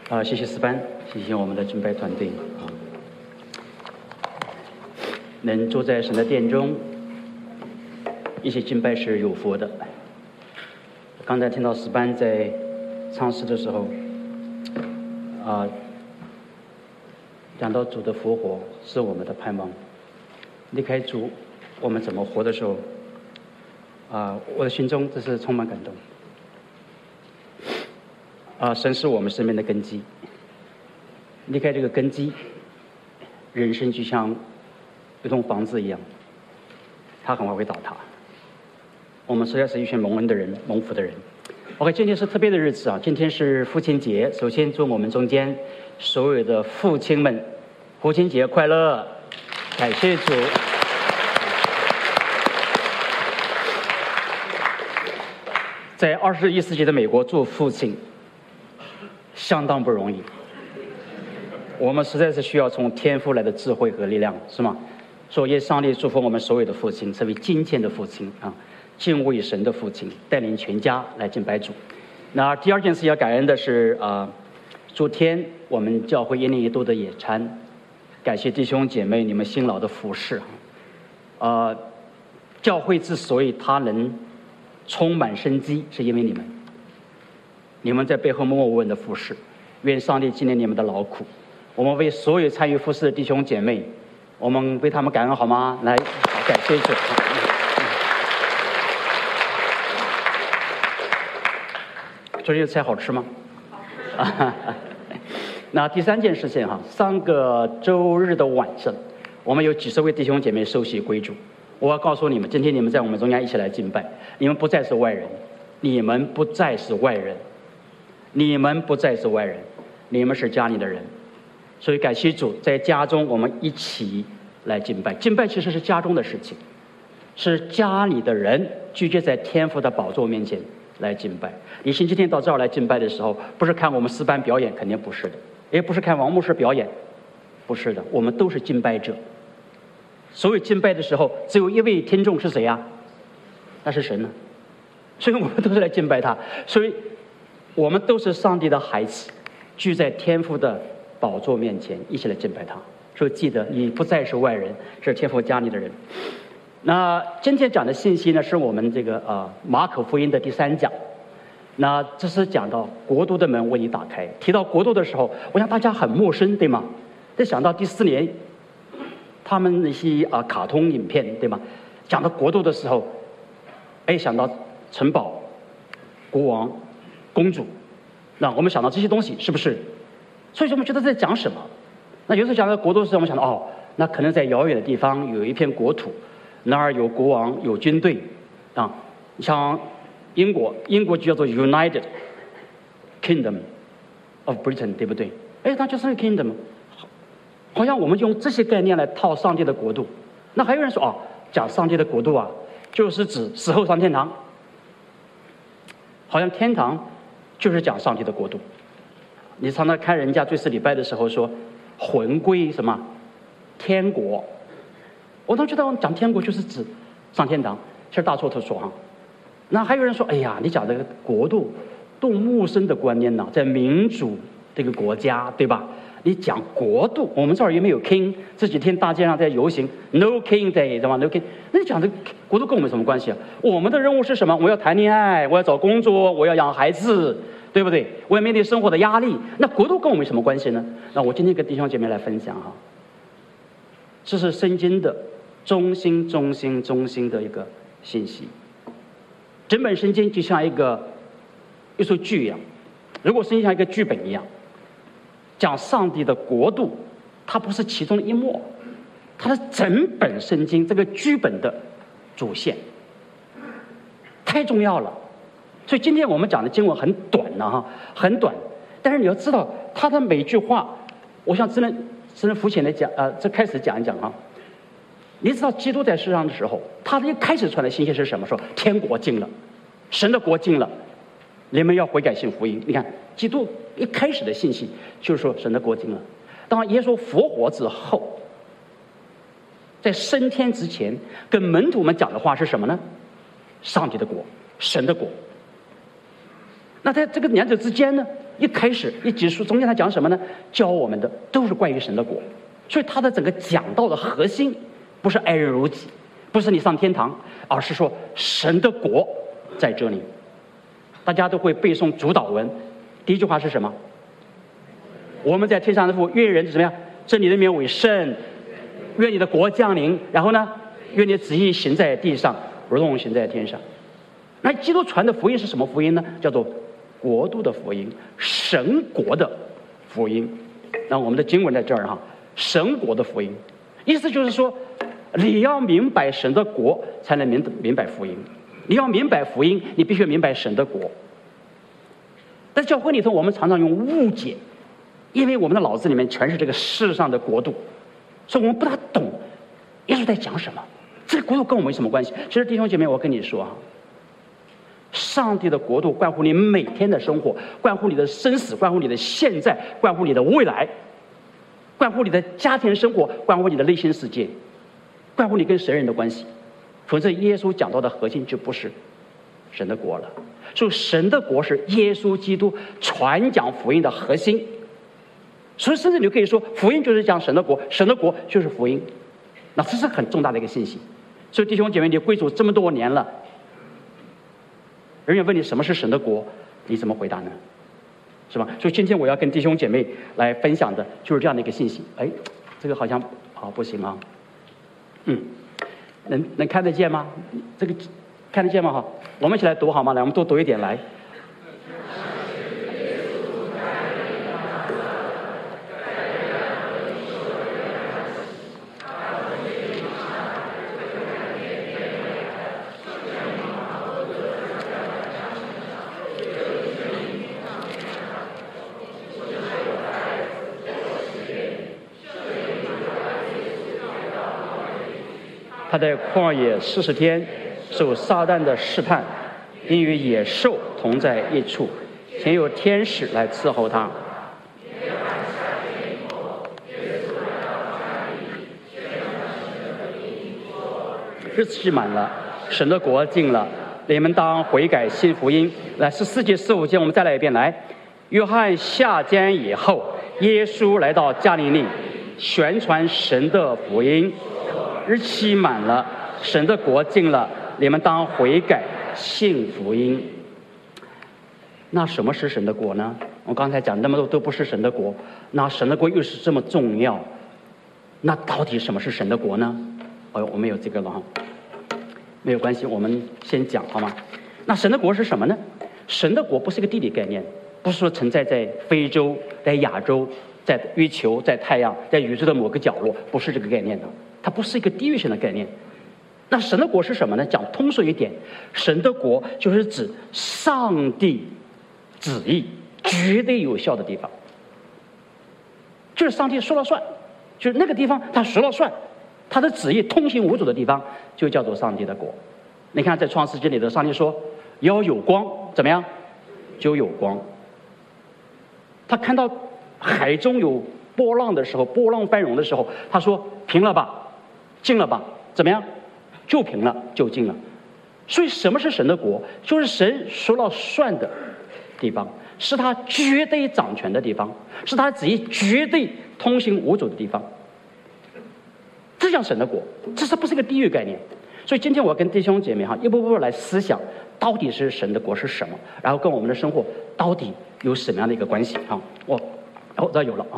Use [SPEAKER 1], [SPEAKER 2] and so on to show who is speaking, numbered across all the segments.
[SPEAKER 1] 谢谢思班，谢谢我们的敬拜团队啊，能坐在神的殿中一起敬拜是有福的。刚才听到思班在唱诗的时候讲到主的复活是我们的盼望，离开主我们怎么活的时候我的心中这是充满感动。神是我们生命的根基，离开这个根基，人生就像一栋房子一样，它很快会倒塌。我们实在是一群蒙恩的人，蒙福的人。OK， 今天是特别的日子啊，今天是父亲节。首先祝我们中间所有的父亲们父亲节快乐，感谢主。在21世纪的美国做父亲相当不容易，我们实在是需要从天父来的智慧和力量，是吗？所以上帝祝福我们所有的父亲成为敬虔的父亲敬畏神的父亲，带领全家来敬拜主。那第二件事要感恩的是昨天我们教会1年1度的野餐，感谢弟兄姐妹你们辛劳的服侍教会之所以它能充满生机，是因为你们在背后默默无闻的服侍，愿上帝纪念你们的劳苦。我们为所有参与服侍的弟兄姐妹，我们为他们感恩好吗？来，感谢主。昨天的菜好吃吗？那第三件事情上个周日的晚上，我们有几十位弟兄姐妹受洗归主。我要告诉你们，今天你们在我们中间一起来敬拜，你们不再是外人，你们不再是外人，你们不再是外人，你们是家里的人。所以感谢主，在家中我们一起来敬拜。敬拜其实是家中的事情，是家里的人聚集在天父的宝座面前来敬拜。你星期天到这儿来敬拜的时候，不是看我们诗班表演，肯定不是的，也不是看王牧师表演，不是的，我们都是敬拜者。所有敬拜的时候，只有一位听众是谁呀？那是神呢。所以我们都是来敬拜他，所以我们都是上帝的孩子，聚在天父的宝座面前一起来敬拜他。所以记得你不再是外人，是天父家里的人。那今天讲的信息呢，是我们这个马可福音的第3讲。那这是讲到国度的门为你打开。提到国度的时候，我想大家很陌生，对吗？再想到第4年他们那些卡通影片，对吗？讲到国度的时候，想到城堡、国王、公主，那我们想到这些东西是不是？所以说我们觉得在讲什么？那有时候讲到国度的时候，我们想到那可能在遥远的地方有一片国土，那儿有国王、有军队像英国就叫做 United Kingdom of Britain， 对不对？它就是那个 Kingdom。好像我们用这些概念来套上帝的国度。那还有人说讲上帝的国度就是指死后上天堂，好像天堂就是讲上帝的国度。你常常看人家追思礼拜的时候说魂归什么天国，我当时觉得讲天国就是指上天堂，其实大错特错那还有人说你讲这个国度多陌生的观念在民主这个国家，对吧？你讲国度，我们这儿也没有 king， 这几天大街上在游行 no king day， 对吧？ no king， 那你讲这个国度跟我们什么关系我们的任务是什么？我要谈恋爱，我要找工作，我要养孩子，对不对？我要面对生活的压力，那国度跟我们有什么关系呢？那我今天跟弟兄姐妹来分享这是圣经的中心的一个信息。整本圣经就像一出剧一样，如果圣经像一个剧本一样，讲上帝的国度，它不是其中的一幕，它是整本圣经这个剧本的主线，太重要了。所以今天我们讲的经文很短很短，但是你要知道它的每句话，我想只能肤浅的讲这开始讲一讲你知道基督在世上的时候，他的一开始传的信息是什么？说天国近了，神的国近了，你们要悔改信福音。你看基督一开始的信息就是说神的国近了。当耶稣复活之后，在升天之前跟门徒们讲的话是什么呢？上帝的国，神的国。那在这个两者之间呢， 一开始一结束，中间他讲什么呢？教我们的都是关于神的国，所以他的整个讲道的核心不是爱人如己，不是你上天堂，而是说神的国在这里。大家都会背诵主祷文，第一句话是什么？我们在天上的父，愿人怎么样？这里的名为圣，愿你的国降临。然后呢，愿你的旨意行在地上，如同行在天上。那基督传的福音是什么福音呢？叫做国度的福音，神国的福音。那我们的经文在这儿哈，神国的福音，意思就是说，你要明白神的国，才能明白福音。你要明白福音，你必须明白神的国。在教会里头，我们常常用误解，因为我们的脑子里面全是这个世上的国度，所以我们不大懂耶稣在讲什么。这个国度跟我们有什么关系？其实弟兄姐妹，我跟你说啊，上帝的国度关乎你每天的生活，关乎你的生死，关乎你的现在，关乎你的未来，关乎你的家庭生活，关乎你的内心世界，关乎你跟神人的关系。否则耶稣讲到的核心就不是神的国了。所以神的国是耶稣基督传讲福音的核心。所以甚至你可以说，福音就是讲神的国，神的国就是福音。那这是很重大的一个信息。所以弟兄姐妹，你归主这么多年了，人家问你什么是神的国，你怎么回答呢？是吧？所以今天我要跟弟兄姐妹来分享的就是这样的一个信息。哎，这个好像不行啊。能看得见吗？这个看得见吗？哈，我们一起来读好吗？来，我们多读一点来。他在旷野40天，受撒旦的试探，并与野兽同在一处，前有天使来伺候他。日期满了，神的国近了，你们当悔改信福音。来，14节15节，我们再来一遍。来，约翰下监以后，耶稣来到加利利，宣传神的福音。日期满了，神的国近了，你们当悔改信福音。那什么是神的国呢？我刚才讲那么多都不是神的国，那神的国又是这么重要，那到底什么是神的国呢？我们有这个了哈，没有关系，我们先讲好吗？那神的国是什么呢？神的国不是一个地理概念，不是说存在在非洲、在亚洲、在月球、在太阳、在宇宙的某个角落，不是这个概念的。它不是一个地域性的概念。那神的国是什么呢？讲通俗一点，神的国就是指上帝旨意绝对有效的地方，就是上帝说了算，就是那个地方他说了算，他的旨意通行无阻的地方就叫做上帝的国。你看在创世纪里的上帝说要有光，怎么样就有光。他看到海中有波浪的时候，波浪翻涌的时候，他说平了吧，静了吧，怎么样就平了，就静了。所以什么是神的国？就是神说了算的地方，是他绝对掌权的地方，是他旨意绝对通行无阻的地方。这叫神的国，这不是一个地域概念。所以今天我要跟弟兄姐妹一步步来思想，到底是神的国是什么，然后跟我们的生活到底有什么样的一个关系啊？这有了啊。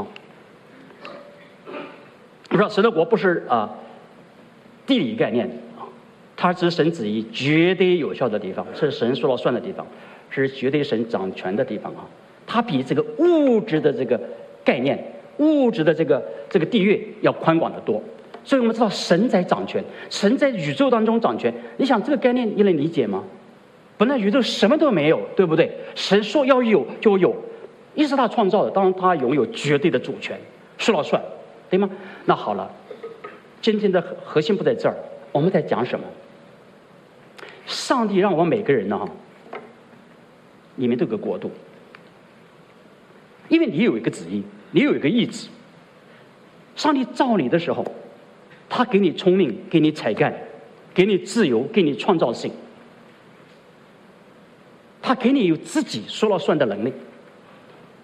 [SPEAKER 1] 我说神的国不是地理概念啊，它是神旨意绝对有效的地方，是神说了算的地方，是绝对神掌权的地方啊。它比这个物质的这个概念、物质的这个地域要宽广得多。所以我们知道神在掌权，神在宇宙当中掌权。你想这个概念你能理解吗？本来宇宙什么都没有，对不对？神说要有就有，一是他创造的，当然他拥有绝对的主权，说了算，对吗？那好了，今天的核心不在这儿，我们在讲什么？上帝让我们每个人呢，里面都有个国度，因为你有一个旨意，你有一个意志。上帝造你的时候，他给你聪明，给你才干，给你自由，给你创造性，他给你有自己说了算的能力。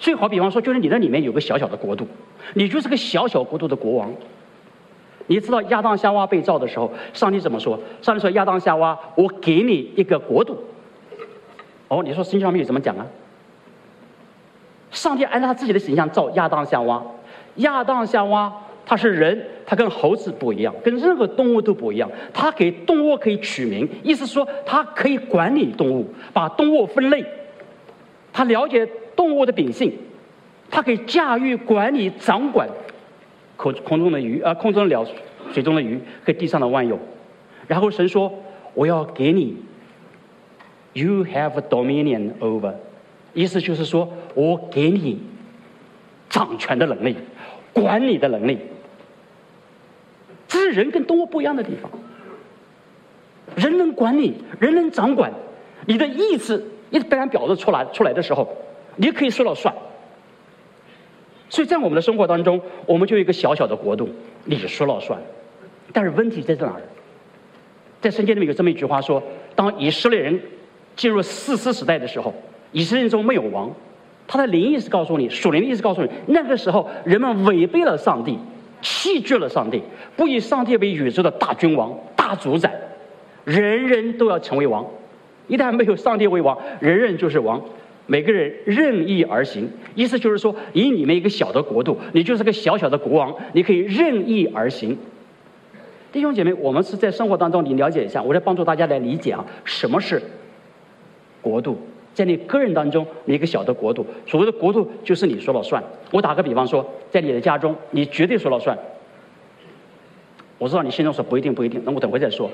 [SPEAKER 1] 最好比方说，就是你那里面有个小小的国度，你就是个小小国度的国王。你知道亚当夏娃被造的时候，上帝怎么说？上帝说：“亚当夏娃，我给你一个国度。”哦，你说圣经上面有怎么讲啊？上帝按照他自己的形象造亚当夏娃，亚当夏娃他是人，他跟猴子不一样，跟任何动物都不一样。他给动物可以取名，意思说他可以管理动物，把动物分类。他了解动物的秉性，他可以驾驭、管理、掌管空中的鱼空中的鸟、水中的鱼和地上的万有。然后神说：“我要给你 ，You have dominion over。”意思就是说我给你掌权的能力、管理的能力。这是人跟动物不一样的地方。人能管理，人能掌管，你的意志一被人表露出来的时候，你可以说了算。所以在我们的生活当中，我们就有一个小小的国度，你说了算。但是问题在哪儿？在圣经里面有这么一句话说：当以色列人进入士师时代的时候，以色列人中没有王。他的灵意是告诉你，属灵的意思告诉你，那个时候人们违背了上帝，弃绝了上帝，不以上帝为宇宙的大君王、大主宰，人人都要成为王。一旦没有上帝为王，人人就是王，每个人任意而行。意思就是说，以你们一个小的国度，你就是个小小的国王，你可以任意而行。弟兄姐妹，我们是在生活当中，你了解一下，我在帮助大家来理解啊，什么是国度。在你个人当中，你一个小的国度，所谓的国度就是你说了算。我打个比方说，在你的家中，你绝对说了算。我知道你心中说不一定，那我等会再说。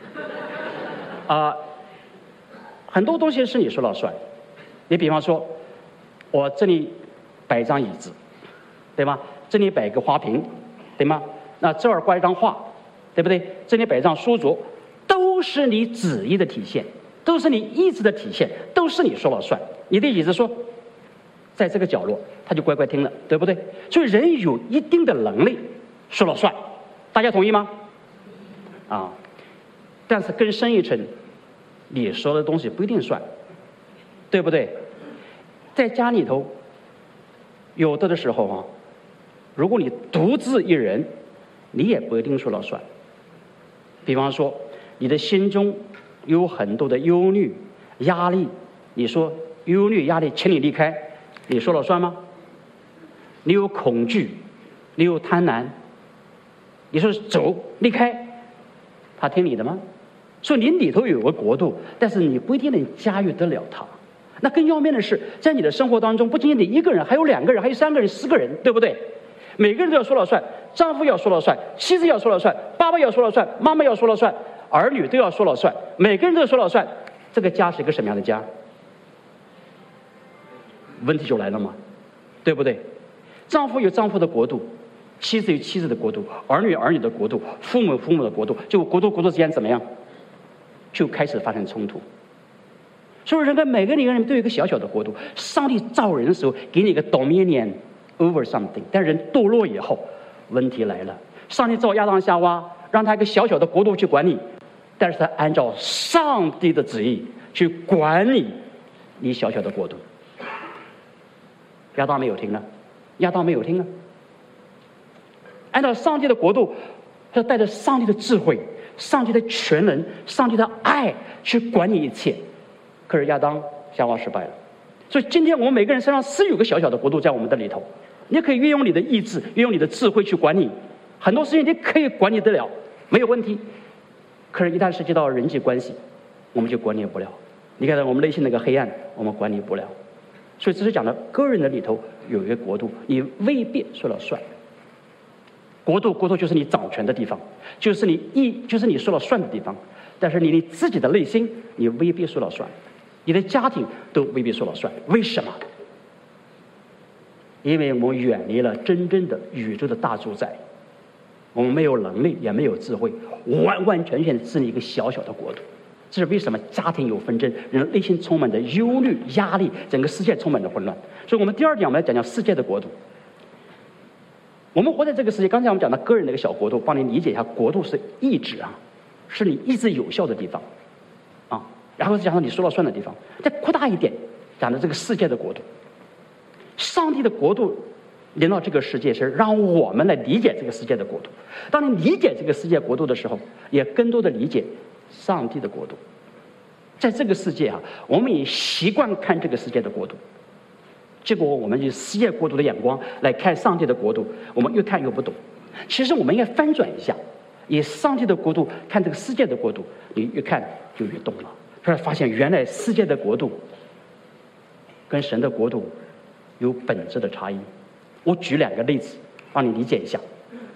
[SPEAKER 1] 很多东西是你说了算。你比方说，我这里摆一张椅子，对吗？这里摆一个花瓶，对吗？那这儿挂一张画，对不对？这里摆一张书桌，都是你旨意的体现。都是你意志的体现，都是你说了算。你的椅子说，在这个角落，他就乖乖听了，对不对？所以人有一定的能力说了算，大家同意吗？但是更深一层，你说的东西不一定算，对不对？在家里头，有的时候如果你独自一人，你也不一定说了算。比方说，你的心中有很多的忧虑、压力，你说忧虑、压力，请你离开，你说了算吗？你有恐惧，你有贪婪，你说走离开，他听你的吗？所以你里头有个国度，但是你不一定能驾驭得了它。那更要命的是，在你的生活当中，不仅仅你一个人，还有2个人，还有3个人、4个人，对不对？每个人都要说了算，丈夫要说了算，妻子要说了算，爸爸要说了算，妈妈要说了算，儿女都要说了算，每个人都要说了算。这个家是一个什么样的家？问题就来了嘛，对不对？丈夫有丈夫的国度，妻子有妻子的国度，儿女有儿女的国度，父母有父母的国度，就国度之间怎么样？就开始发生冲突。所以人跟每个人都有一个小小的国度。上帝造人的时候给你一个 dominion over something， 但人堕落以后，问题来了。上帝造亚当夏娃，让他一个小小的国度去管理，但是他按照上帝的旨意去管理你小小的国度。亚当没有听了，按照上帝的国度，他带着上帝的智慧、上帝的全能、上帝的爱去管理一切。可是亚当夏娃失败了。所以今天我们每个人身上是有个小小的国度在我们的里头，你可以运用你的意志，运用你的智慧去管理很多事情，你可以管理得了，没有问题。可是一旦涉及到人际关系，我们就管理不了。你看到我们内心那个黑暗，我们管理不了。所以这是讲的个人的里头有一个国度，你未必说了算。国度就是你掌权的地方，就是你说了算的地方。但是你自己的内心，你未必说了算，你的家庭都未必说了算。为什么？因为我们远离了真正的宇宙的大主宰，我们没有能力，也没有智慧，完完全全是一个小小的国度。这是为什么家庭有纷争，人内心充满着忧虑、压力，整个世界充满着混乱。所以我们第二点，我们来讲讲世界的国度。我们活在这个世界，刚才我们讲到个人的一个小国度，帮你理解一下，国度是意志是你意志有效的地方然后讲到你说了算的地方。再扩大一点，讲的这个世界的国度。 上帝的国度临到这个世界，是让我们来理解这个世界的国度。当你理解这个世界国度的时候，也更多的理解上帝的国度。在这个世界啊，我们也习惯看这个世界的国度，结果我们以世界国度的眼光来看上帝的国度，我们越看越不懂。其实我们应该翻转一下，以上帝的国度看这个世界的国度，你越看就越懂了。突然发现，原来世界的国度跟神的国度有本质的差异。我举2个例子，让你理解一下。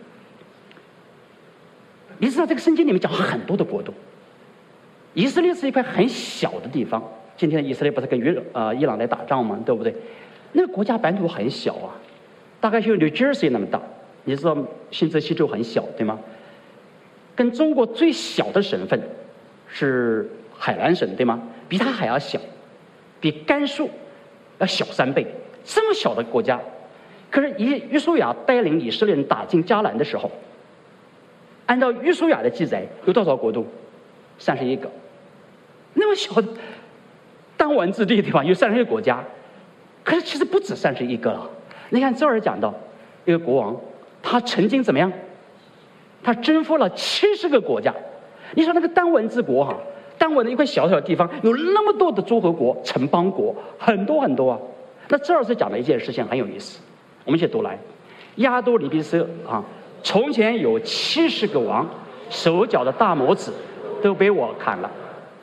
[SPEAKER 1] 你知道这个圣经里面讲很多的国度，以色列是一块很小的地方。今天以色列不是跟伊朗在打仗吗？对不对？那个国家版图很小啊，大概就 New Jersey 那么大。你知道新泽西州很小，对吗？跟中国最小的省份是海南省，对吗？比它还要小，比甘肃要小3倍。这么小的国家，可是约书亚带领以色列人打进迦南的时候，按照约书亚的记载，有多少国度？31个。那么小的弹丸之地，对吧？有31个国家，可是其实不止31个了。你看这儿讲到一个国王，他曾经怎么样？他征服了70个国家。你说那个单文之国哈，单文的一块小小的地方，有那么多的诸侯国、城邦国，很多很多啊。那这儿是讲的一件事情很有意思，我们一起读来。亚多尼比色啊，从前有70个王，手脚的大拇指都被我砍了。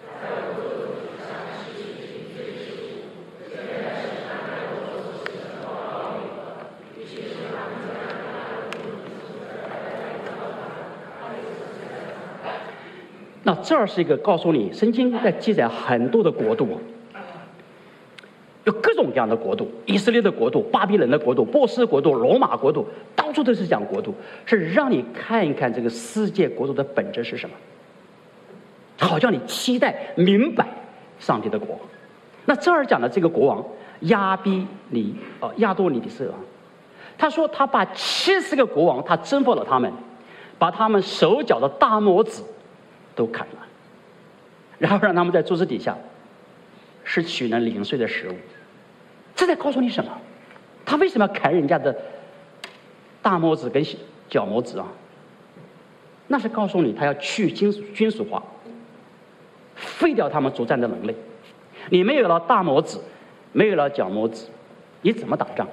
[SPEAKER 1] 那这儿是一个告诉你，圣经在记载很多的国度，有各种各样的国度，以色列的国度、巴比伦的国度、波斯国度、罗马国度，到处都是讲国度，是让你看一看这个世界国度的本质是什么，好叫你期待明白上帝的国。那这儿讲的这个国王亚多尼比色啊，他说他把70个国王，他征服了他们，把他们手脚的大拇指都砍了，然后让他们在桌子底下是取那零碎的食物。这在告诉你什么？他为什么要砍人家的大拇指跟脚拇指啊？那是告诉你他要去军属化，废掉他们作战的能力。你没有了大拇指，没有了脚拇指，你怎么打仗？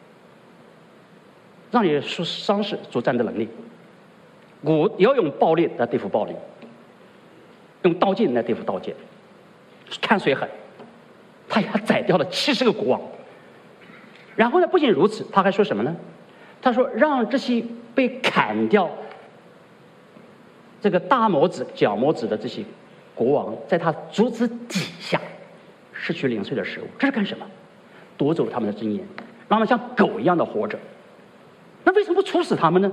[SPEAKER 1] 让你丧失作战的能力。我要用暴力来对付暴力，用刀剑来对付刀剑，看谁狠。他呀宰掉了70个国王，然后呢，不仅如此，他还说什么呢？他说让这些被砍掉这个大拇指、脚拇指的这些国王，在他桌子底下失去零碎的食物，这是干什么？夺走他们的尊严，让他们像狗一样的活着。那为什么不处死他们呢？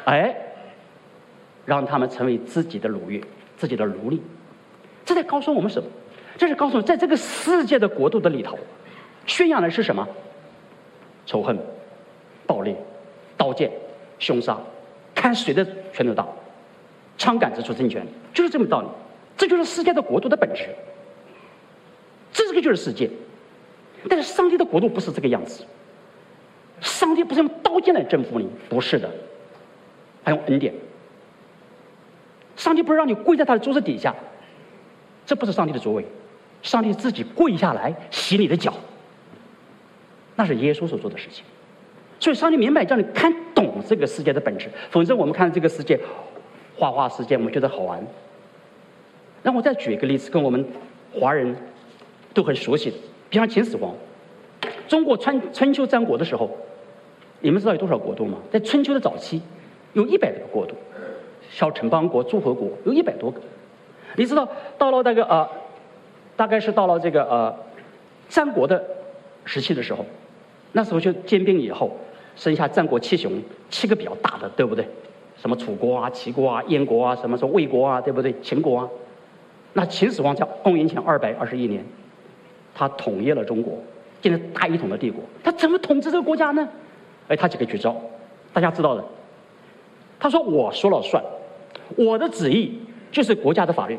[SPEAKER 1] 让他们成为自己的奴役、自己的奴隶。这在告诉我们什么？这是告诉我们，在这个世界的国度的里头，宣扬的是什么？仇恨、暴力、刀剑、凶杀，看谁的拳头大，枪杆子出政权，就是这么道理。这就是世界的国度的本质。这个就是世界。但是上帝的国度不是这个样子。上帝不是用刀剑来征服你，不是的，他用恩典。上帝不是让你跪在他的桌子底下，这不是上帝的作为。上帝自己跪下来洗你的脚，那是耶稣所做的事情。所以上帝明白叫你看懂这个世界的本质，否则我们看这个世界花世界，我们觉得好玩。让我再举一个例子，跟我们华人都很熟悉的，比方秦始皇。中国春秋战国的时候，你们知道有多少国度吗？在春秋的早期有100多个国度，小城邦国、诸侯国有100多个。你知道到了那个大概是到了这个战国的时期的时候，那时候就兼并以后，生下战国7雄，7个比较大的，对不对？什么楚国啊、齐国啊、燕国啊，什么魏国啊，对不对？秦国啊。那秦始皇在公元前221年，他统一了中国，建立大一统的帝国。他怎么统治这个国家呢？他几个绝招，大家知道的。他说：“我说了算，我的旨意就是国家的法律。”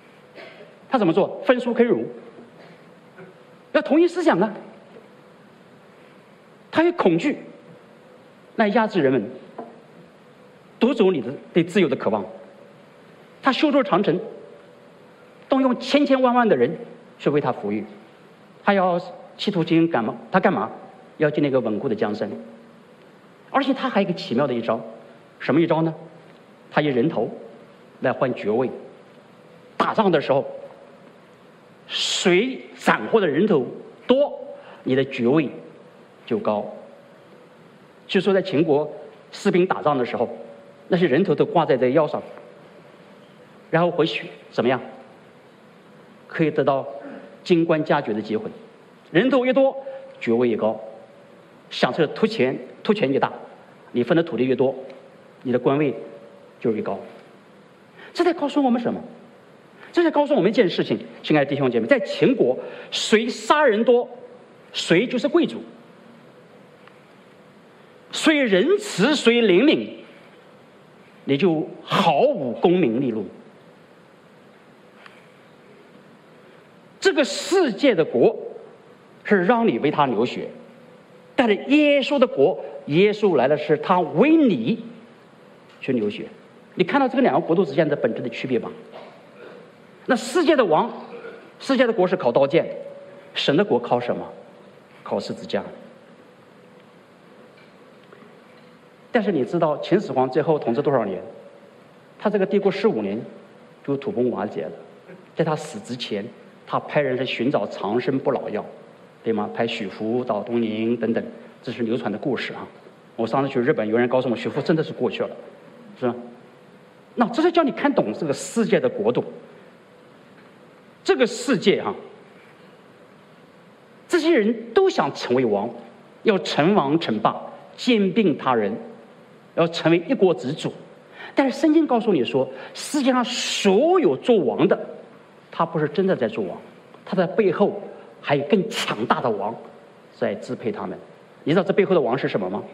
[SPEAKER 1] 他怎么做？分书坑儒，要统一思想啊！ 他有恐惧，来压制人们，夺走你的对自由的渴望。他修筑长城，动用千千万万的人去为他服务，他要企图进行干嘛？他干嘛？要建立一个稳固的江山。而且他还有一个奇妙的一招，什么一招呢？他以人头来换爵位。打仗的时候，谁斩获的人头多，你的爵位就高。据说在秦国士兵打仗的时候，那些人头都挂在这腰上，然后回去怎么样？可以得到京官加爵的机会，人头越多，爵位越高，享受的突权越大，你分的土地越多，你的官位就越高。这在告诉我们什么？这在告诉我们一件事情，亲爱的弟兄姐妹，在秦国，谁杀人多，谁就是贵族；谁仁慈，谁灵敏，你就毫无功名利禄。这个世界的国是让你为他流血，但是耶稣的国，耶稣来的是他为你去流血。你看到这个两个国度之间的本质的区别吗？那世界的王，世界的国是靠刀剑，神的国靠什么？靠十字架。但是你知道秦始皇最后统治多少年？他这个帝国15年就土崩瓦解了。在他死之前，他派人去寻找长生不老药，对吗？派许福到东宁等等，这是流传的故事啊。我上次去日本，有人告诉我许福真的是过去了，是吧？那这是叫你看懂这个世界的国度。这个世界啊，这些人都想成为王，要成王成霸，兼并他人，要成为一国之主。但是圣经告诉你说，世界上所有做王的，他不是真的在做王，他的背后还有更强大的王在支配他们。你知道这背后的王是什么吗？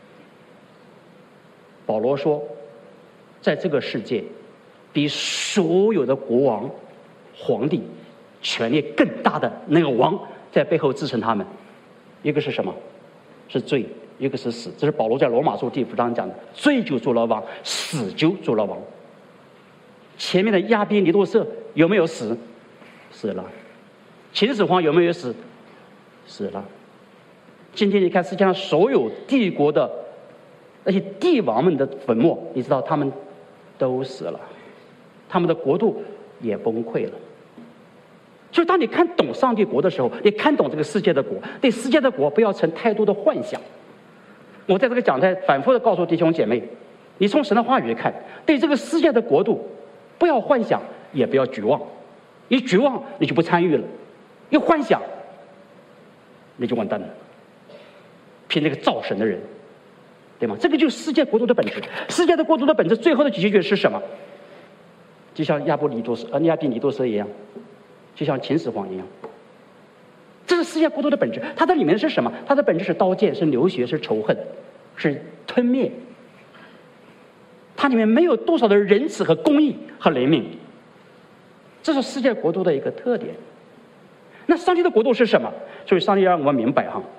[SPEAKER 1] 保罗说，在这个世界，比所有的国王、皇帝权力更大的那个王在背后支撑他们。一个是什么？是罪，一个是死。这是保罗在罗马书第5章讲的，罪就做了王，死就做了王。前面的亚比尼多舍有没有死？死了。秦始皇有没有死？死了。今天你看世界上所有帝国的那些帝王们的坟墓，你知道他们都死了，他们的国度也崩溃了。所以当你看懂上帝国的时候，你看懂这个世界的国，对世界的国不要存太多的幻想。我在这个讲台反复的告诉弟兄姐妹，你从神的话语看，对这个世界的国度不要幻想，也不要绝望。一绝望你就不参与了，一幻想你就完蛋了，凭那个造神的人，对吗？这个就是世界国度的本质。世界的国度的本质最后的结局是什么？就像亚比尼多舍一样，就像秦始皇一样，这是世界国度的本质。它的里面是什么？它的本质是刀剑，是流血，是仇恨，是吞灭。它里面没有多少的仁慈和公义和怜悯，这是世界国度的一个特点。那上帝的国度是什么？所以上帝让我们明白哈，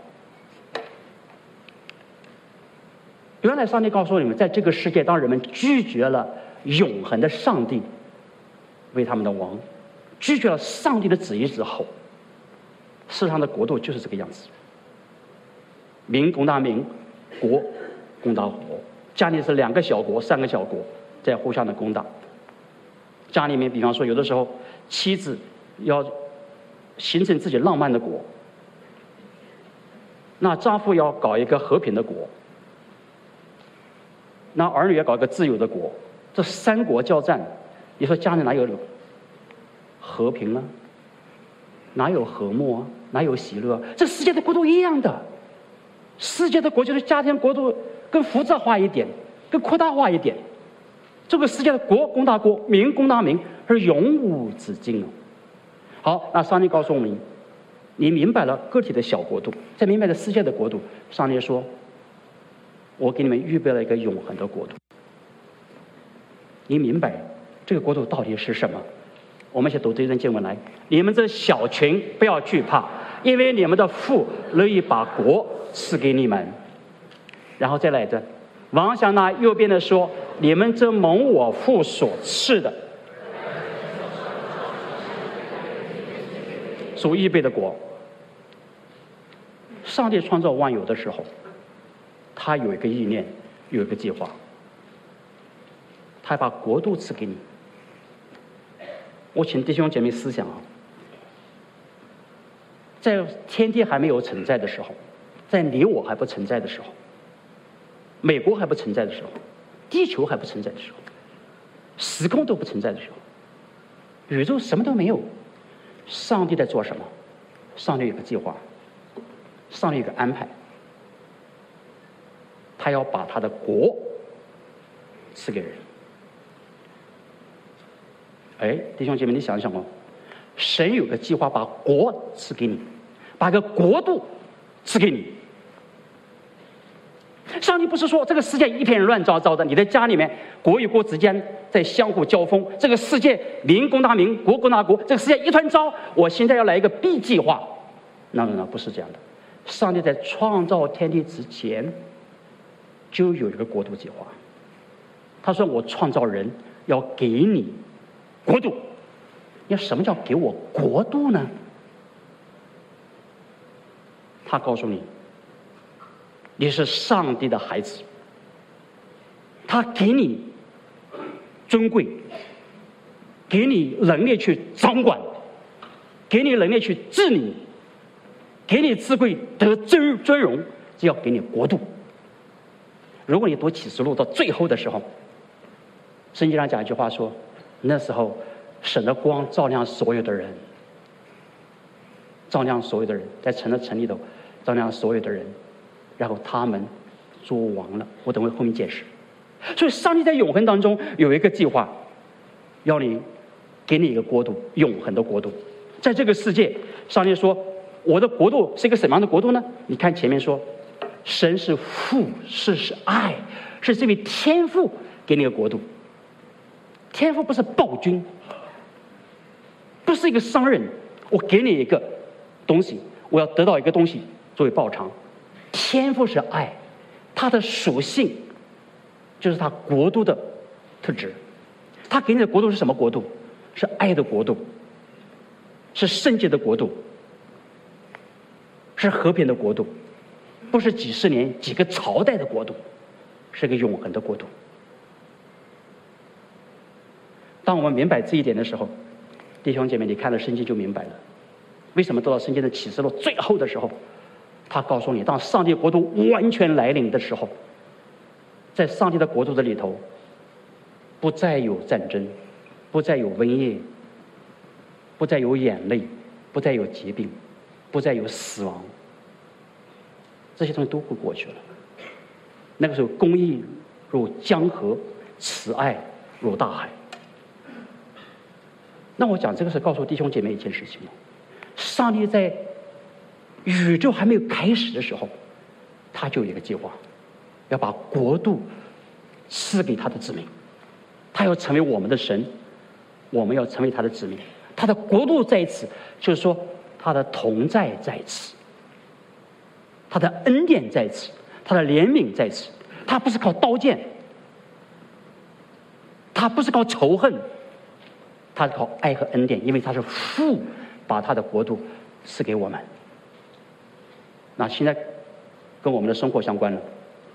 [SPEAKER 1] 原来上帝告诉你们，在这个世界，当人们拒绝了永恒的上帝为他们的王，拒绝了上帝的旨意之后，世上的国度就是这个样子：民攻打民，国攻打国。家里是2个小国、3个小国在互相的攻打。家里面，比方说，有的时候妻子要形成自己浪漫的国，那丈夫要搞一个和平的国，那儿女要搞一个自由的国。这3国交战，你说家里哪有和平啊？哪有和睦啊？哪有喜乐啊？这世界的国度一样的，世界的国就是家庭国度更复杂化一点，更扩大化一点。这个世界的国攻打国，民攻打民，是永无止境的。好，那上帝告诉我们，你明白了个体的小国度，再明白了世界的国度，上帝说，我给你们预备了一个永恒的国度。你明白这个国度到底是什么？ 我们一起读这一段经文来：你们这小群不要惧怕，因为你们的父乐意把国赐给你们。然后再来的，王向那右边的说：你们这蒙我父所赐的，所预备的国。上帝创造万有的时候，他有一个意念，有一个计划，他把国度赐给你。我请弟兄姐妹思想啊，在天地还没有存在的时候，在你我还不存在的时候，美国还不存在的时候，地球还不存在的时候，时空都不存在的时候，宇宙什么都没有，上帝在做什么？上帝有个计划，上帝有个安排，他要把他的国赐给人。哎，弟兄姐妹，你想想哦，神有个计划，把国赐给你，把个国度赐给你。上帝不是说这个世界一片乱糟糟的，你在家里面国与国之间在相互交锋，这个世界民攻打民，国攻打国，这个世界一团糟，我现在要来一个 B 计划。那不是这样的。上帝在创造天地之前就有一个国度计划。他说我创造人要给你国度。你什么叫给我国度呢？他告诉你，你是上帝的孩子，他给你尊贵，给你能力去掌管，给你能力去治理，给你智慧得尊荣，就要给你国度。如果你读启示录到最后的时候，圣经上讲一句话说，那时候神的光照亮所有的人，照亮所有的人，在城的城里头照亮所有的人，然后他们做王了。我等会后面解释。所以上帝在永恒当中有一个计划，要给你一个国度，永恒的国度。在这个世界，上帝说我的国度是一个什么样的国度呢？你看前面说，神是父，是爱，是这位天父给你一个国度。天父不是暴君，不是一个商人，我给你一个东西，我要得到一个东西作为报偿。天父是爱，他的属性就是他国度的特质。他给你的国度是什么国度？是爱的国度，是圣洁的国度，是和平的国度，不是几十年几个朝代的国度，是个永恒的国度。当我们明白这一点的时候，弟兄姐妹，你看了圣经就明白了，为什么到圣经的启示录最后的时候，他告诉你，当上帝国度完全来临的时候，在上帝的国度的里头，不再有战争，不再有瘟疫，不再有眼泪，不再有疾病，不再有死亡，这些东西都会过去了。那个时候，公义如江河，慈爱如大海。那我讲这个是告诉弟兄姐妹一件事情：上帝在宇宙还没有开始的时候，他就有一个计划，要把国度赐给他的子民。他要成为我们的神，我们要成为他的子民。他的国度在此，就是说他的同在在此，他的恩典在此，他的怜悯在此。他不是靠刀剑，他不是靠仇恨，他是靠爱和恩典，因为他是父把他的国度赐给我们。那现在跟我们的生活相关了。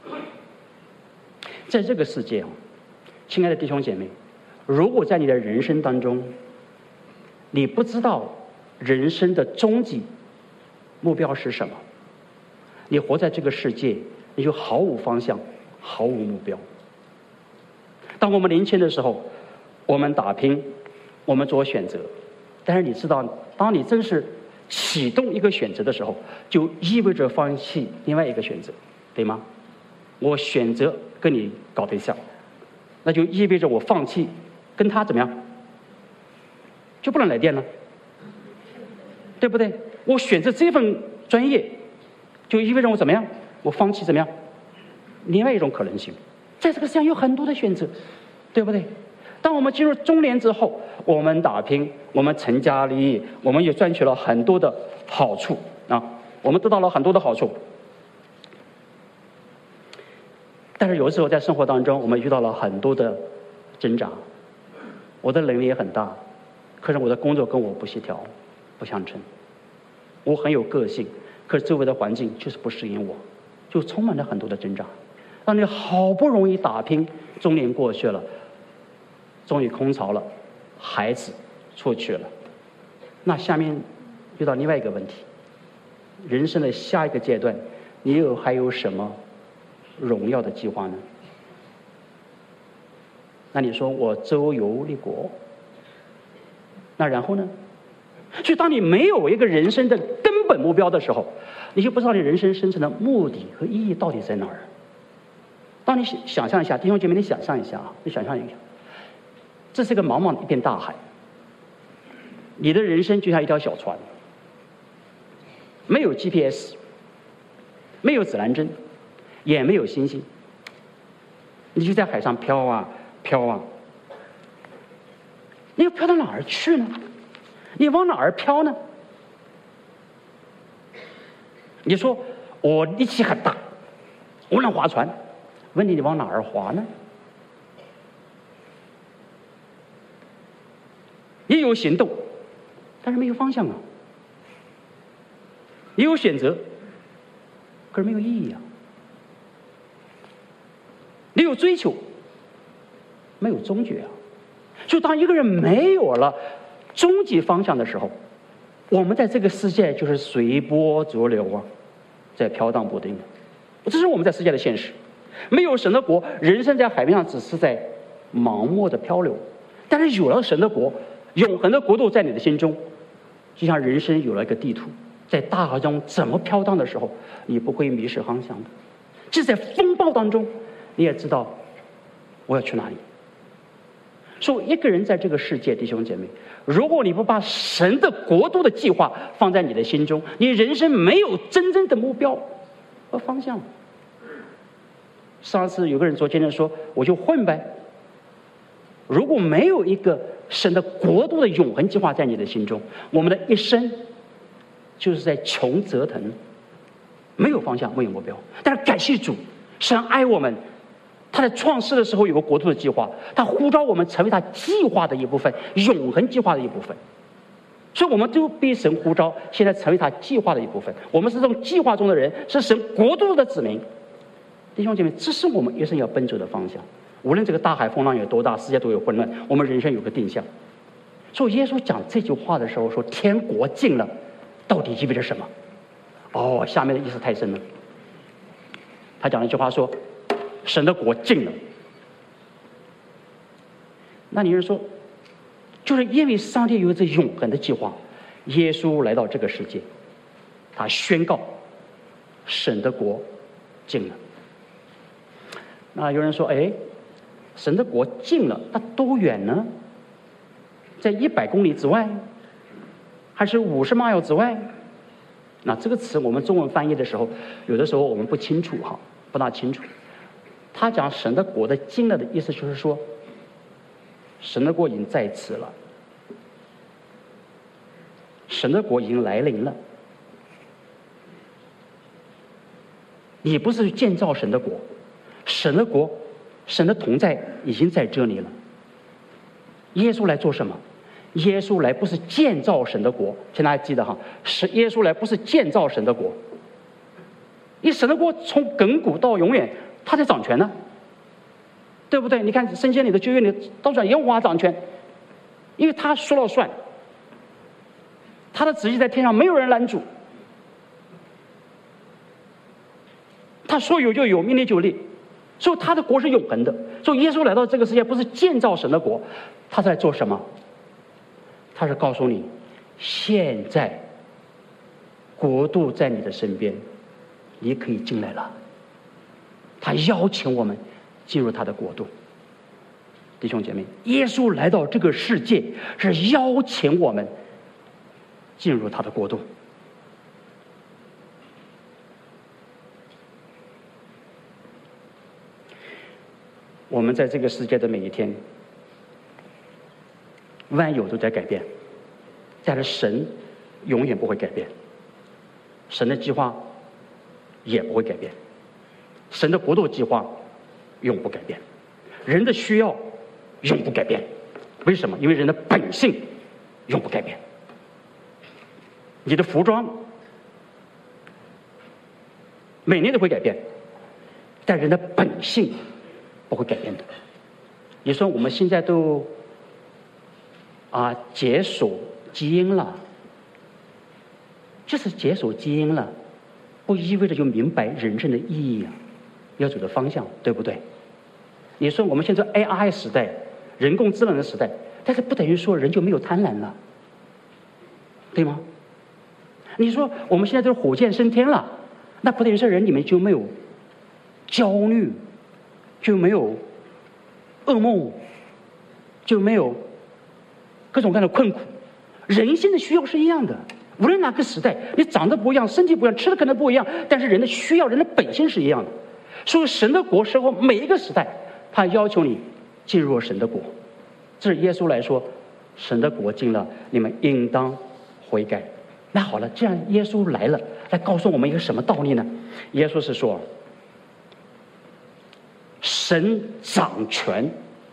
[SPEAKER 1] 在这个世界啊，亲爱的弟兄姐妹，如果在你的人生当中，你不知道人生的终极目标是什么，你活在这个世界，你就毫无方向，毫无目标。当我们年轻的时候，我们打拼，我们做选择，但是你知道，当你真是启动一个选择的时候，就意味着放弃另外一个选择，对吗？我选择跟你搞对象，那就意味着我放弃跟他怎么样，就不能来电了，对不对？我选择这份专业，就意味着我怎么样，我放弃怎么样另外一种可能性。在这个世界上有很多的选择，对不对？ 当我们进入中年之后，我们打拼，我们成家立业，我们也赚取了很多的好处啊，我们得到了很多的好处。但是有的时候在生活当中，我们遇到了很多的挣扎。我的能力也很大，可是我的工作跟我不协调，不相称。我很有个性，可是周围的环境就是不适应我，就充满了很多的挣扎。当你好不容易打拼，中年过去了，终于空巢了，孩子出去了，那下面遇到另外一个问题：人生的下一个阶段，你还有什么荣耀的计划呢？那你说我周游列国，那然后呢？所以当你没有一个人生的根本目标的时候，你就不知道你人生生存的目的和意义到底在哪儿。当你想象一下，弟兄姐妹，你想象一下啊，你想象一下，这是个茫茫的一片大海，你的人生就像一条小船，没有 GPS， 没有指南针，也没有星星，你就在海上飘啊飘啊，你要飘到哪儿去呢？你往哪儿飘呢？你说我力气很大，我能划船，问题你往哪儿划呢？你有行动，但是没有方向啊；你有选择，可是没有意义啊；你有追求，没有终结啊。就当一个人没有了终极方向的时候，我们在这个世界就是随波逐流啊，在飘荡不定的。这是我们在世界的现实。没有神的国，人生在海面上只是在盲目的漂流。但是有了神的国，永恒的国度在你的心中，就像人生有了一个地图，在大海中怎么飘荡的时候，你不会迷失方向的。即使在风暴当中，你也知道我要去哪里。所以一个人在这个世界，弟兄姐妹，如果你不把神的国度的计划放在你的心中，你人生没有真正的目标和方向。上次有个人做见证说，我就混呗。如果没有一个神的国度的永恒计划在你的心中，我们的一生就是在穷折腾，没有方向，没有目标。但是感谢主，神爱我们，他在创世的时候有个国度的计划，他呼召我们成为他计划的一部分，永恒计划的一部分。所以我们都被神呼召，现在成为他计划的一部分。我们是这种计划中的人，是神国度的子民。弟兄姐妹，这是我们一生要奔走的方向。无论这个大海风浪有多大，世界都有混乱，我们人生有个定向。所以耶稣讲这句话的时候说天国近了，到底意味着什么？哦，下面的意思太深了。他讲了一句话说神的国近了。那你是说，就是因为上帝有着永恒的计划，耶稣来到这个世界，他宣告神的国近了。那有人说，哎，神的国近了，那多远呢？在100公里之外，还是50 mile 之外？那这个词我们中文翻译的时候，有的时候我们不清楚哈，不大清楚。他讲神的国的近了的意思就是说，神的国已经在此了，神的国已经来临了。你不是建造神的国，神的国，神的同在已经在这里了。耶稣来做什么？耶稣来不是建造神的国，请大家记得哈，是耶稣来不是建造神的国。因为神的国从亘古到永远，他在掌权呢，对不对？你看圣经里的旧约里都讲耶和华掌权，因为他说了算，他的旨意在天上没有人拦阻，他说有就有，命令就立。所以他的国是永恒的。所以耶稣来到这个世界不是建造神的国，他在做什么？他是告诉你，现在国度在你的身边，你可以进来了。他邀请我们进入他的国度。弟兄姐妹，耶稣来到这个世界是邀请我们进入他的国度。我们在这个世界的每一天， 万有都在改变，但是神永远不会改变，神的计划也不会改变，神的国度计划永不改变，人的需要永不改变。为什么？因为人的本性永不改变。你的服装每年都会改变，但人的本性不会改变的。你说我们现在都解锁基因了，就是解锁基因了，不意味着就明白人生的意义啊，要走的方向，对不对？你说我们现在 AI 时代，人工智能的时代，但是不等于说人就没有贪婪了，对吗？你说我们现在都是火箭升天了，那不等于说人里面就没有焦虑，就没有噩梦，就没有各种各样的困苦。人性的需要是一样的，无论哪个时代，你长得不一样，身体不一样，吃的可能不一样，但是人的需要，人的本性是一样的。所以神的国时候，每一个时代他要求你进入神的国。这是耶稣来说，神的国近了，你们应当悔改。那好了，这样耶稣来了，来告诉我们一个什么道理呢？耶稣是说，神掌权，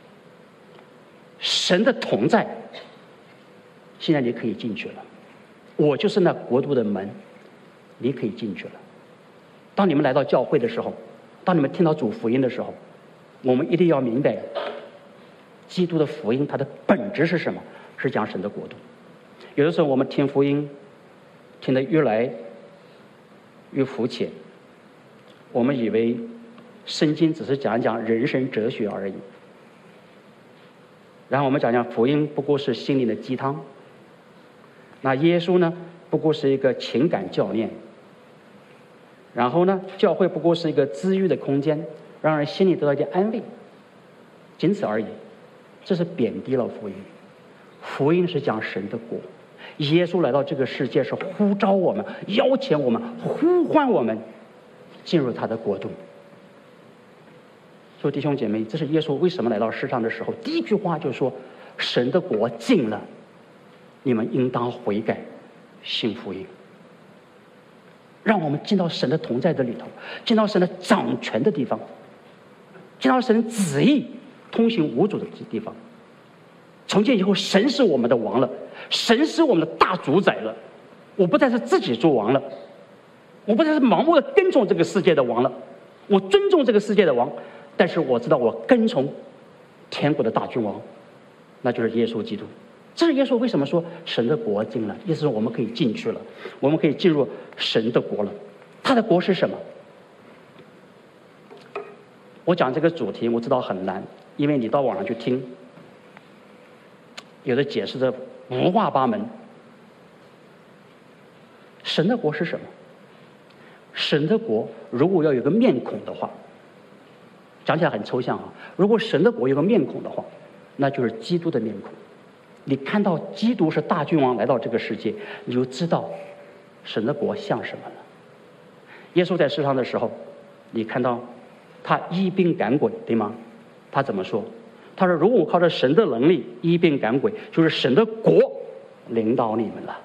[SPEAKER 1] 神的同在，现在你可以进去了。我就是那国度的门，你可以进去了。当你们来到教会的时候，当你们听到主福音的时候，我们一定要明白，基督的福音它的本质是什么？是讲神的国度。有的时候我们听福音听得越来越肤浅，我们以为圣经只是讲一讲人生哲学而已，然后我们讲讲福音不过是心灵的鸡汤，那耶稣呢不过是一个情感教练，然后呢教会不过是一个治愈的空间，让人心里得到一点安慰，仅此而已。这是贬低了福音。福音是讲神的国，耶稣来到这个世界是呼召我们，邀请我们，呼唤我们进入他的国度。所以弟兄姐妹，这是耶稣为什么来到世上的时候第一句话就说，神的国近了，你们应当悔改信福音。让我们进到神的同在的里头，进到神的掌权的地方，进到神旨意通行无阻的地方。从今以后，神是我们的王了，神是我们的大主宰了。我不再是自己做王了，我不再是盲目的跟从这个世界的王了，我尊重这个世界的王，但是我知道我跟从天国的大君王，那就是耶稣基督。这是耶稣为什么说神的国近了，意思是我们可以进去了，我们可以进入神的国了。他的国是什么？我讲这个主题我知道很难，因为你到网上去听，有的解释的五花八门。神的国是什么？神的国如果要有个面孔的话，讲起来很抽象啊。如果神的国有个面孔的话，那就是基督的面孔。你看到基督是大君王来到这个世界，你就知道神的国像什么了。耶稣在世上的时候，你看到他医病赶鬼，对吗？他怎么说？他说如果我靠着神的能力医病赶鬼，就是神的国领导你们了。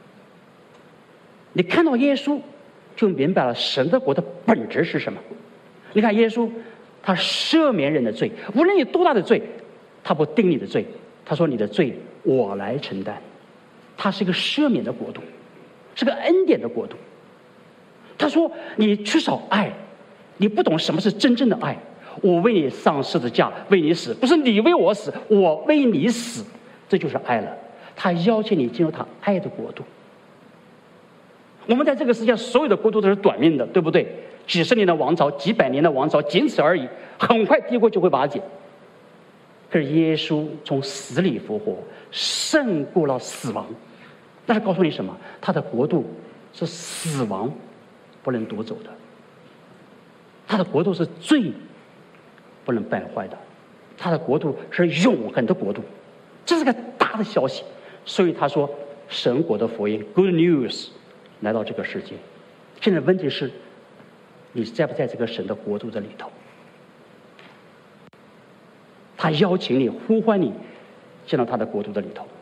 [SPEAKER 1] 你看到耶稣就明白了神的国的本质是什么。你看耶稣他赦免人的罪，无论有多大的罪，他不定你的罪，他说你的罪我来承担。他是一个赦免的国度，是个恩典的国度。他说你缺少爱，你不懂什么是真正的爱，我为你上十字架，为你死，不是你为我死，我为你死，这就是爱了。他邀请你进入他爱的国度。我们在这个世界所有的国度都是短命的，对不对？几十年的王朝，几百年的王朝，仅此而已，很快帝国就会瓦解。可是耶稣从死里复活，胜过了死亡。那是告诉你什么？他的国度是死亡不能夺走的，他的国度是罪不能败坏的，他的国度是永恒的国度。这是个大的消息。所以他说神国的福音 Good News 来到这个世界。现在问题是你在不在这个神的国度的里头？他邀请你，呼唤你进到他的国度的里头。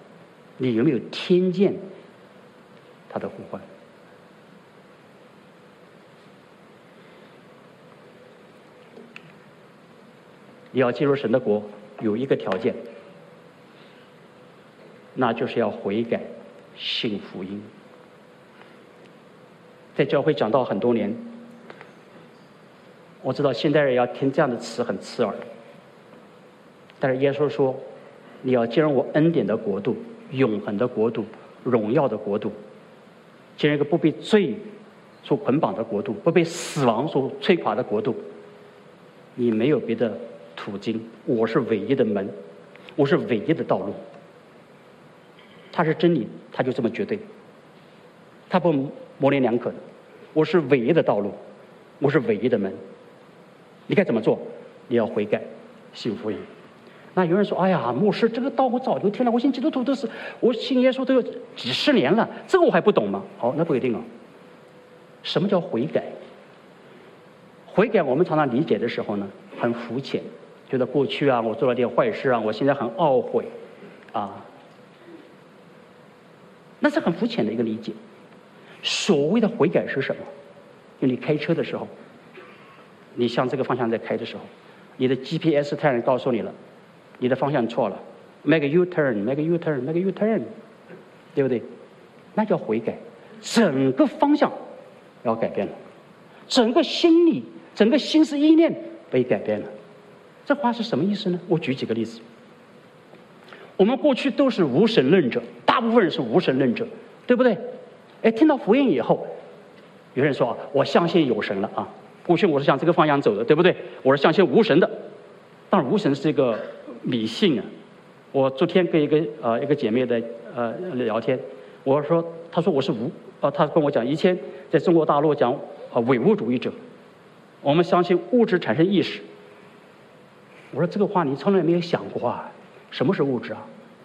[SPEAKER 1] 你有没有听见他的呼唤？你要进入神的国，有一个条件，那就是要悔改，信福音。在教会讲道很多年，我知道现代人要听这样的词很刺耳，但是耶稣说，你要进入我恩典的国度，永恒的国度，荣耀的国度，进入一个不被罪所捆绑的国度，不被死亡所摧垮的国度。你没有别的途径，我是唯一的门，我是唯一的道路。他是真理，他就这么绝对，他不模棱两可的。我是唯一的道路，我是唯一的门。你该怎么做？你要悔改，信福音。那有人说：“哎呀，牧师，这个道我早就听了，我信基督徒都是，我信耶稣都有几十年了，这个我还不懂吗？”哦，那不一定啊。什么叫悔改？悔改我们常常理解的时候呢，很肤浅，觉得过去啊，我做了点坏事啊，我现在很懊悔，啊，那是很肤浅的一个理解。所谓的悔改是什么？就你开车的时候，你向这个方向在开的时候，你的 GPS 突然告诉你了，你的方向错了 ，make a U-turn，make a U-turn，make a U-turn， 对不对？那叫悔改，整个方向要改变了，整个心理、整个心思意念被改变了。这话是什么意思呢？我举几个例子。我们过去都是无神论者，大部分人是无神论者，对不对？哎，听到福音以后，有人说：“我相信有神了啊！”过去我是向这个方向走的，对不对？我是相信无神的。当然，无神是一个迷信啊。我昨天跟一个姐妹的聊天，我说，她说我是她跟我讲，以前在中国大陆讲唯物主义者，我们相信物质产生意识。我说这个话你从来没有想过啊？什么是物质啊？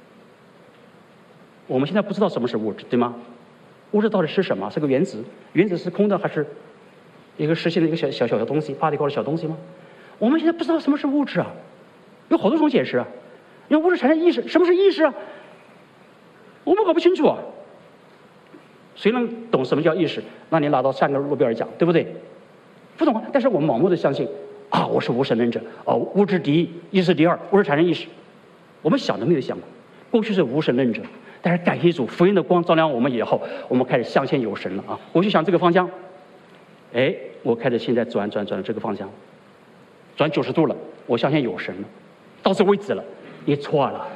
[SPEAKER 1] 我们现在不知道什么是物质，对吗？物质到底是什么？是个原子？原子是空的还是一个实心的一个小的东西，particle的小东西吗？我们现在不知道什么是物质啊，有好多种解释啊。因为物质产生意识，什么是意识啊？我们搞不清楚啊。谁能懂什么叫意识？那你拿到3个诺贝尔奖，对不对？不懂啊。但是我们盲目的相信啊，我是无神论者哦，物质第一，意识第二，物质产生意识。我们想都没有想过，过去是无神论者。但是感谢主，福音的光照亮我们以后，我们开始相信有神了啊！我就想这个方向，哎，我开始现在转这个方向，转90度了，我相信有神了，到此为止了。你错了，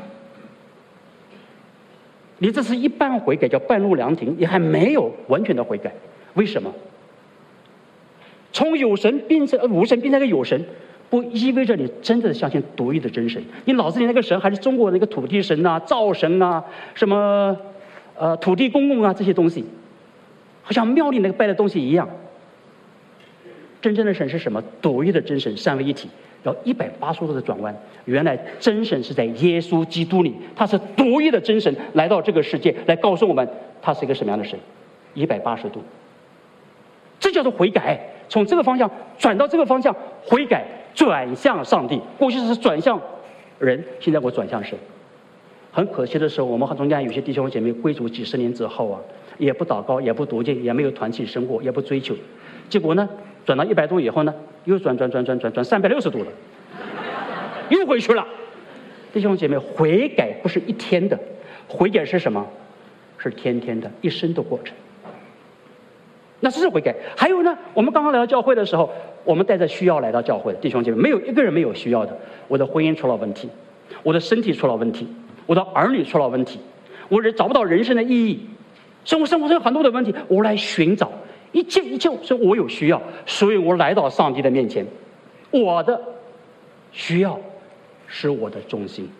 [SPEAKER 1] 你这是一半悔改，叫半路凉亭，你还没有完全的悔改。为什么？从有神变成无神变成个有神，不意味着你真的相信独一的真神。你脑子里那个神还是中国那个土地神啊、灶神啊、什么土地公公啊这些东西，好像庙里那个拜的东西一样。真正的神是什么？独一的真神，三位一体，要180度的转弯。原来真神是在耶稣基督里，他是独一的真神来到这个世界，来告诉我们他是一个什么样的神，180度。这叫做悔改，从这个方向转到这个方向，悔改。转向上帝，过去是转向人，现在我转向神。很可惜的时候，我们中间有些弟兄姐妹归主几十年之后啊，也不祷告，也不读经，也没有团契生活，也不追求，结果呢，转到100度以后呢，又转360度了，又回去了。弟兄姐妹，悔改不是一天的，悔改是什么？是天天的，一生的过程。那这是悔改。还有呢，我们刚刚来到教会的时候，我们带着需要来到教会的弟兄姐妹，没有一个人没有需要的。我的婚姻出了问题，我的身体出了问题，我的儿女出了问题，我找不到人生的意义，生活中有很多的问题，我来寻找一切，是我有需要，所以我来到上帝的面前。我的需要是我的中心。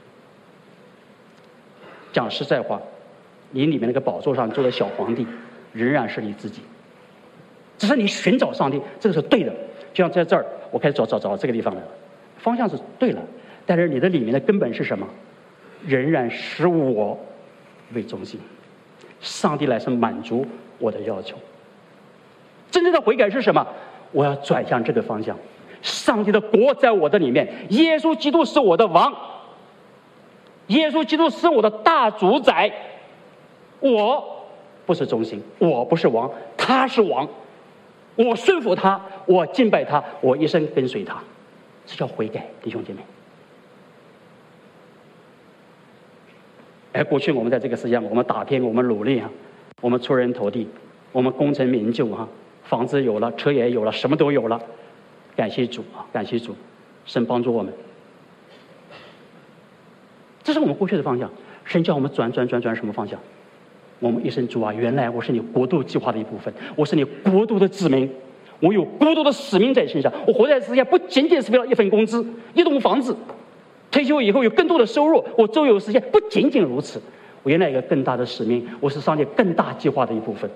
[SPEAKER 1] 讲实在话，你里面那个宝座上坐的小皇帝仍然是你自己，只是你寻找上帝，这个是对的。就像在这儿，我开始找这个地方了，方向是对了，但是你的里面的根本是什么？仍然是我为中心，上帝来是满足我的要求。真正的悔改是什么？我要转向这个方向，上帝的国在我的里面，耶稣基督是我的王， 耶稣基督是我的大主宰，我不是中心，我不是王，他是王，我顺服他，我敬拜他，我一生跟随他，这叫悔改，弟兄姐妹。而过去我们在这个世界上，我们打拼，我们努力啊，我们出人头地，我们功成名就啊，房子有了，车也有了，什么都有了，感谢主啊，感谢主，神帮助我们。这是我们过去的方向。神叫我们转什么方向？我们一生主啊，原来我是你国度计划的一部分，我是你国度的子民，我有国度的使命在身上。我活在世界不仅仅是为了一份工资、一栋房子，退休以后有更多的收入，我周游世界不仅仅如此。我原来有一个更大的使命，我是上帝更大计划的一部分。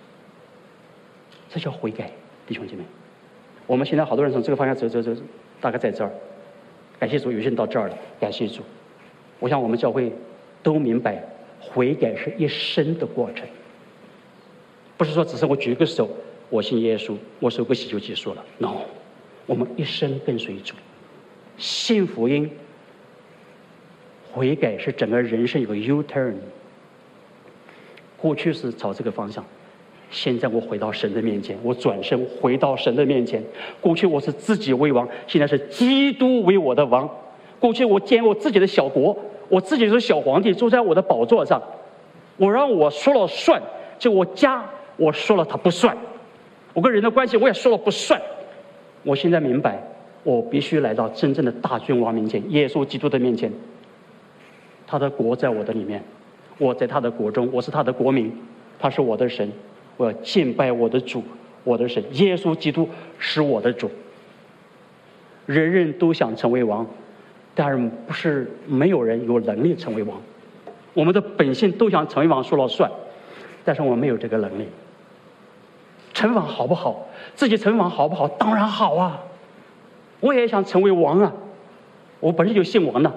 [SPEAKER 1] 这叫悔改，弟兄姐妹。我们现在好多人从这个方向走，大概在这儿。感谢主，有些人到这儿了，感谢主。我想我们教会都明白，悔改是一生的过程，不是说只是我举个手，我信耶稣，我受个洗就结束了。No， 我们一生跟随主，信福音。悔改是整个人生有个 U-turn， 过去是朝这个方向，现在我回到神的面前，我转身回到神的面前。过去我是自己为王，现在是基督为我的王。过去我建我自己的小国，我自己是小皇帝，坐在我的宝座上，我让我说了算，就我家我说了他不算，我跟人的关系我也说了不算。我现在明白，我必须来到真正的大君王面前，耶稣基督的面前。他的国在我的里面，我在他的国中，我是他的国民，他是我的神，我要敬拜我的主，我的神耶稣基督是我的主。人人都想成为王，但是不是没有人有能力成为王。我们的本性都想成为王，说了算，但是我们没有这个能力。成王好不好？自己成王好不好？当然好啊！我也想成为王啊！我本身就姓王的。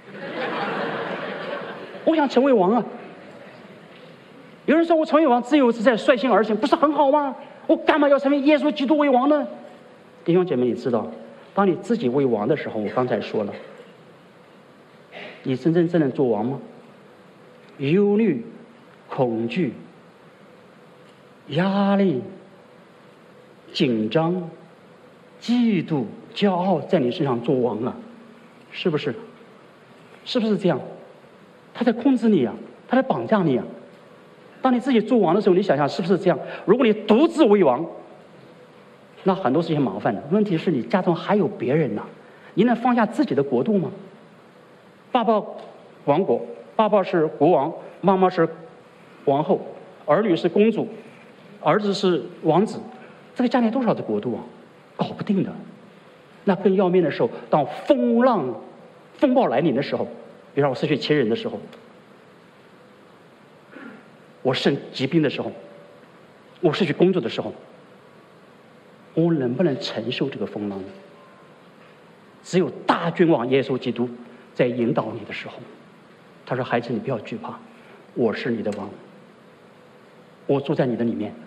[SPEAKER 1] 我想成为王啊！有人说我成为王自由自在、率性而行，不是很好吗？我干嘛要成为耶稣基督为王呢？弟兄姐妹，你知道，当你自己为王的时候，我刚才说了，你真能做王吗？忧虑、恐惧、压力、紧张、嫉妒、骄傲在你身上做王啊，是不是？是不是这样？他在控制你啊，他在绑架你啊。当你自己做王的时候，你想想是不是这样？如果你独自为王，那很多事情麻烦的。问题是你家中还有别人呢，你能放下自己的国度吗？爸爸王国，爸爸是国王，妈妈是王后，儿女是公主，儿子是王子，这个家里多少的国度啊？搞不定的。那更要命的时候，当风暴来临的时候，比如说我失去亲人的时候，我生疾病的时候，我失去工作的时候，我能不能承受这个风浪呢？只有大君王耶稣基督在引导你的时候，他说：“孩子，你不要惧怕，我是你的王，我住在你的里面，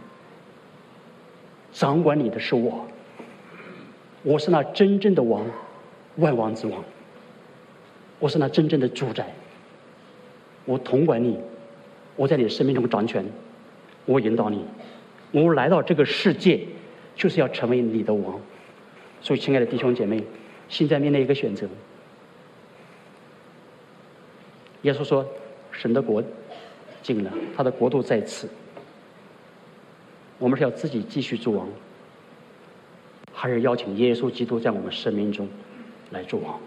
[SPEAKER 1] 掌管你的是我，我是那真正的王，万王之王。我是那真正的主宰，我统管你，我在你的生命中掌权，我引导你，我来到这个世界就是要成为你的王。所以，亲爱的弟兄姐妹，现在面临一个选择。耶稣说：“神的国近了，他的国度在此。”我们是要自己继续做王，还是邀请耶稣基督在我们生命中来做王？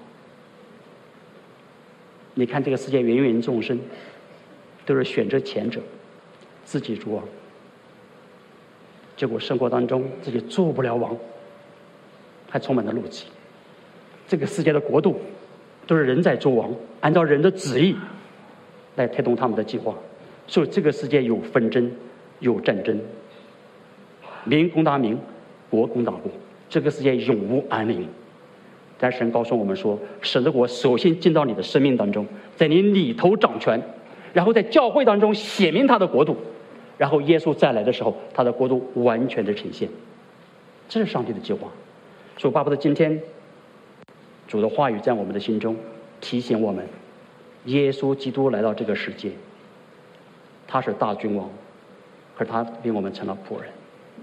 [SPEAKER 1] 你看这个世界芸芸众生，都是选择前者，自己做王。结果生活当中自己做不了王，还充满了怒气。这个世界的国度都是人在做王，按照人的旨意来推动他们的计划，所以这个世界有纷争，有战争，民攻打民，国攻打国，这个世界永无安宁。但神告诉我们说，神的国首先进到你的生命当中，在你里头掌权，然后在教会当中显明他的国度，然后耶稣再来的时候，他的国度完全的呈现。这是上帝的计划。所以巴不得今天主的话语在我们的心中提醒我们， 耶稣基督来到这个世界，他是大君王，可是他令我们成了仆人。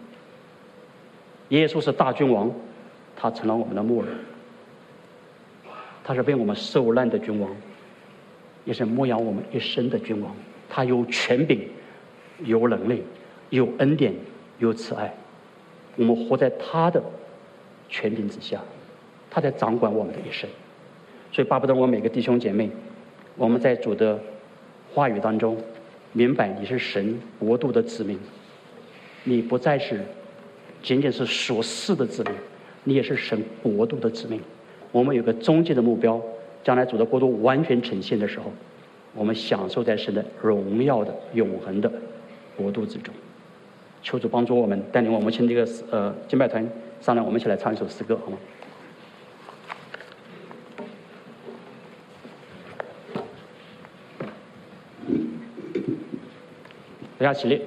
[SPEAKER 1] 耶稣是大君王，他成了我们的牧人。他是为我们受难的君王，也是牧养我们一生的君王。他有权柄，有能力，有恩典，有慈爱。我们活在他的权柄之下，他在掌管我们的一生。所以巴不得我每个弟兄姐妹，我们在主的话语当中明白，你是神国度的子民，你不再是仅仅是属世的子民，你也是神国度的子民。我们有个终极的目标，将来主的国度完全呈现的时候，我们享受在神的荣耀的永恒的国度之中。求主帮助我们，带领我们请这个敬拜团上来，我们一起来唱一首诗歌，好吗？大家起立。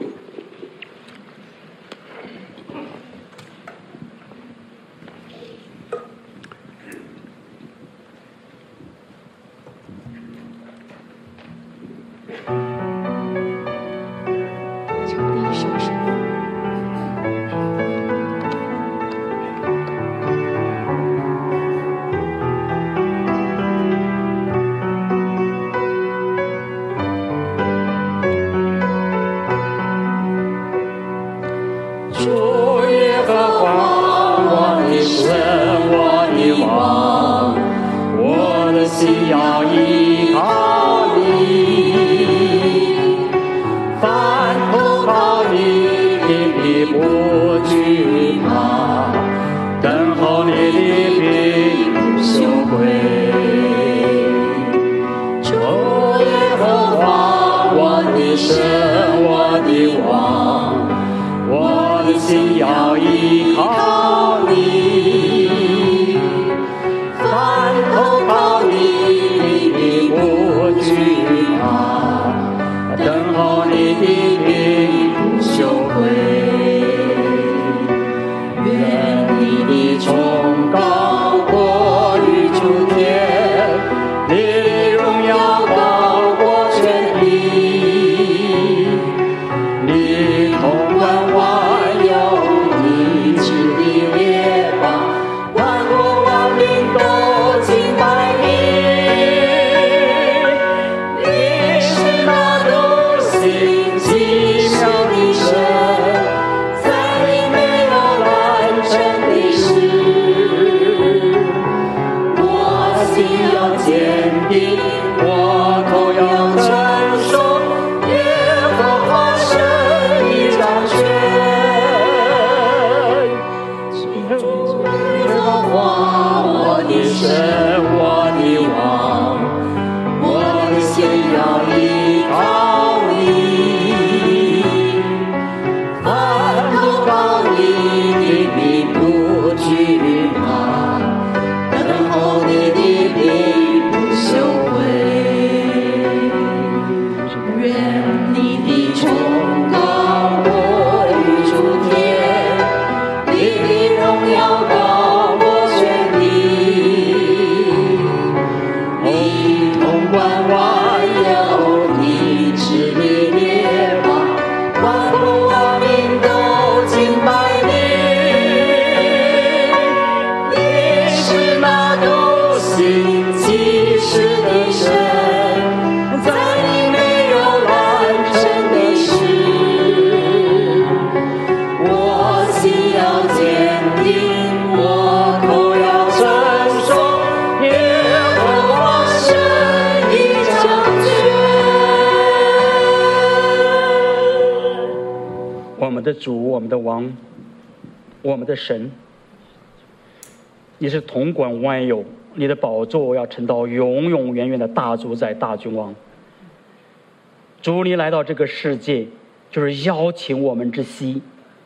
[SPEAKER 1] 主，我们的王，我们的神，你是统管万有，你的宝座要承到永永远远的大主宰、大君王。主，你来到这个世界，就是邀请我们之息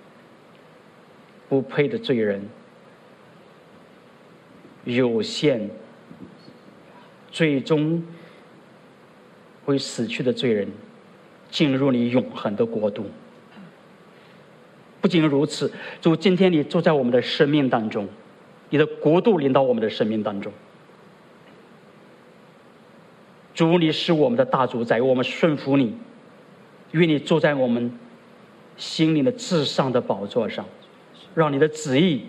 [SPEAKER 1] 不配的罪人、有限、最终会死去的罪人，进入你永恒的国度。不仅如此，主，今天你住在我们的生命当中，你的国度临到我们的生命当中。 主，你是我们的大主宰，我们顺服你，愿你坐在我们心灵的至上的宝座上，让你的旨意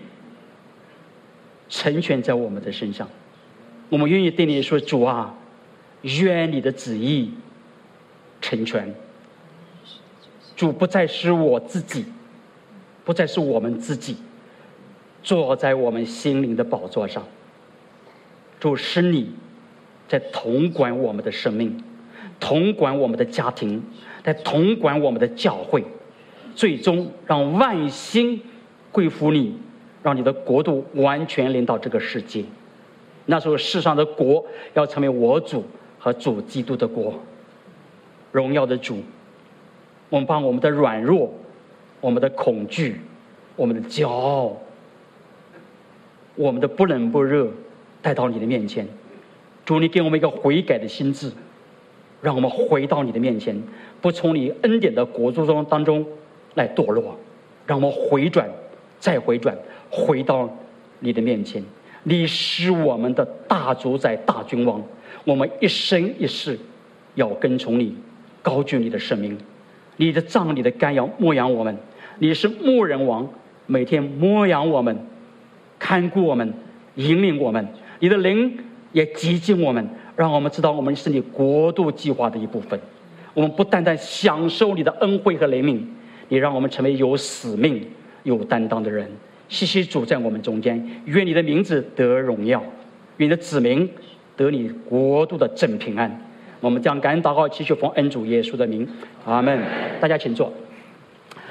[SPEAKER 1] 成全在我们的身上。我们愿意对你说，主啊，愿你的旨意成全。主，不再是我自己，不再是我们自己坐在我们心灵的宝座上。主，是你在统管我们的生命，统管我们的家庭，在统管我们的教会，最终让万心归服你，让你的国度完全临到这个世界。那时候世上的国要成为我主和主基督的国。荣耀的主，我们把我们的软弱、我们的恐惧、我们的骄傲、我们的不冷不热带到你的面前。主，你给我们一个悔改的心智，让我们回到你的面前，不从你恩典的国度当中来堕落，让我们回转再回转，回到你的面前。你是我们的大主宰、大君王，我们一生一世要跟从你，高举你的圣名。你的杖、你的竿要牧养我们，你是牧人王，每天牧养我们，看顾我们，引领我们。你的灵也洁净我们，让我们知道我们是你国度计划的一部分。我们不单单享受你的恩惠和怜悯，你让我们成为有使命、有担当的人。谢谢主在我们中间，愿你的名字得荣耀，愿你的子民得你国度的真平安。我们将感恩祷告祈求奉恩主耶稣的名，阿们。大家请坐。